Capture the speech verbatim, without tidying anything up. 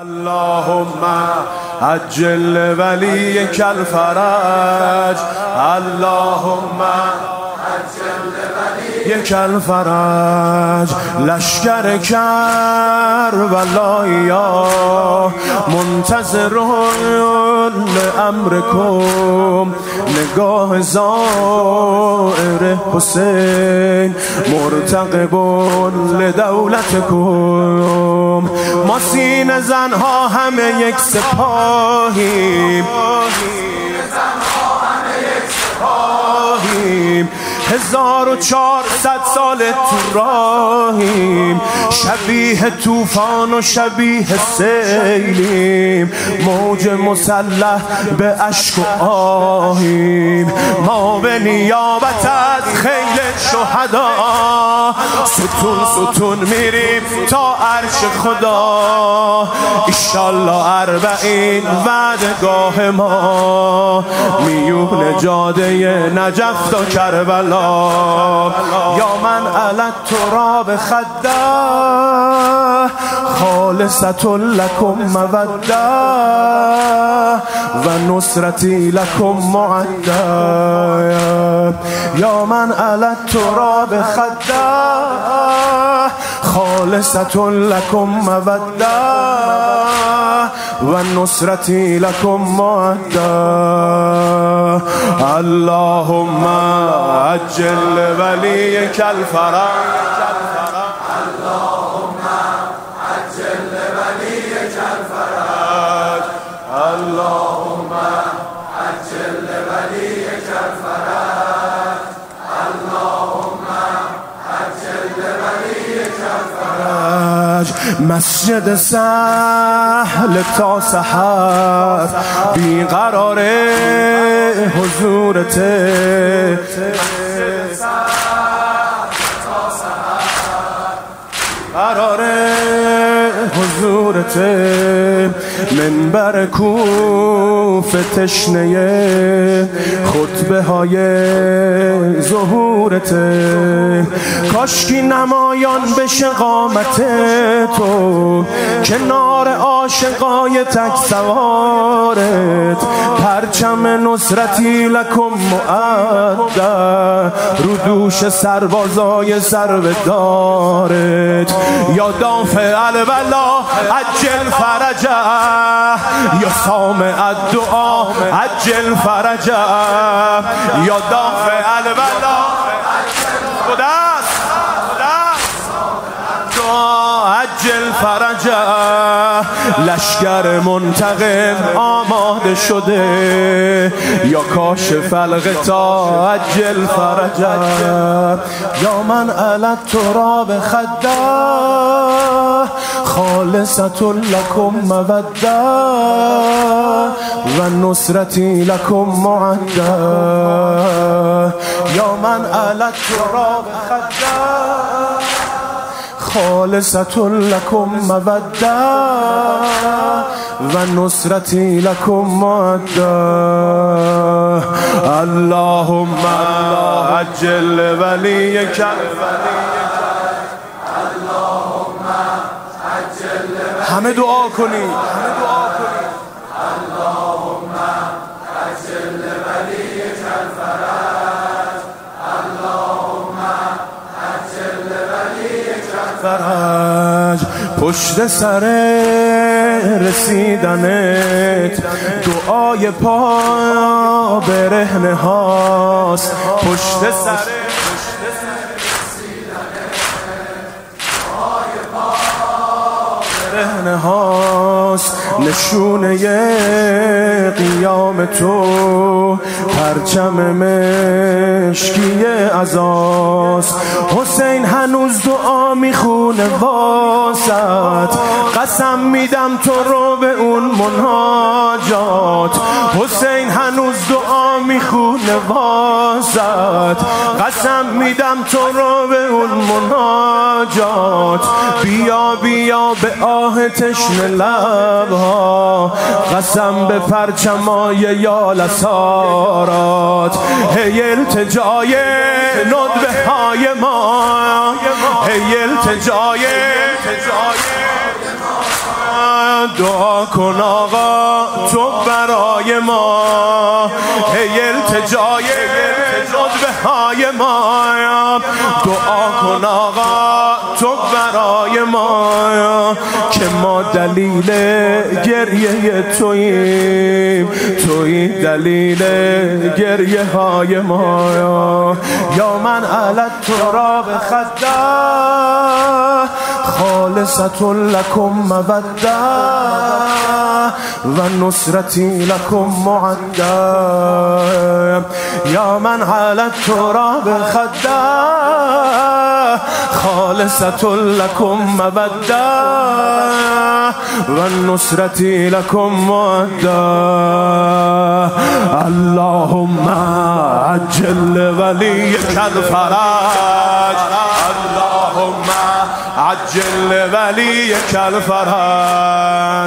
اللهم عجل ولیک الفرج، اللهم یک الفرج. لشکر کربلایا منتظرون لامرکم، نگاه زائر حسین مرتقبون لدولتکم. ما سینه زنها همه یک سپاهیم، هزار و چهارصد سال تو راهیم، شبیه طوفان و شبیه سیلیم، موج مسلح به اشک و آهیم. ما به نیابت از خیل شهدا ستون ستون میریم تا عرش خدا. ایشالله اربعین وعدگاه ما، میون جاده نجف تا کربلا. یا من علت تراب خده خالصة لکم موده و نصرتی لکم معده. یا من علت تراب خده خالصة لکم موده و نصرتی لکم معده. اللهم عجل ولیک الفرج، اللهم عجل ولیک الفرج، اللهم عجل ولیک الفرج، اللهم عجل ولیک الفرج. مسجد سهل تا سحر بیقرار حضورته، قرار حضورته. منبر کوفه تشنه خطبه های ظهورته. کاشکی نمایان بشه قامت تو، کنار عاشقای تک سوارت. پرچم نصرتی لکم معده رو دوش سربازای سربدارت. یا دافع البلا عجل فرجه، یا سامع الدعا عجل فرجه. یا دافع البلا خداست عجل فرجه. لشکر منتقم آماده شده، یا کاشف الغطا عجل فرجه. یا من علت تراب خده خالصة لکم موده و نصرتی لکم معده. یا من علت تراب خده خالصة لکم موده و نصرتی لکم معده. اللهم عجل ولیک الفرج، اللهم عجل. همه دعا کنی، اللهم عجل ولیک الفرج، اللهم عجل ولیک الفرج. پشت سر رسیدنت دعای پا برهنه هاست. پشت سر برهنه هاست. نشونه قیام تو پرچم مشکی عزاست. حسین هنوز دعا میخونه واسط، قسم میدم تو رو به اون مناجات. حسین هنوز دعا میخونه واسط، قسم میدم تو رو به اون مناجات. بیا بیا به آه تشنه لبها، قسم به پرچمای یالسارات. هی التجای ندبه های ما، هی التجای دعا کن آقا تو برای ما، ای التجای ندبه های ما، دعا کن آقا تو برای ما، که ما دلیل گریه توییم، توی دلیل گریه های ما. یا من علت تراب خده خالصة لكم مودة و نصرتی لكم معده، یا من على التراب خده خالصة لكم مودة و نصرتی لكم معده. اللهم عجل وليك الفرج، اللهم عجل وليك الفرج.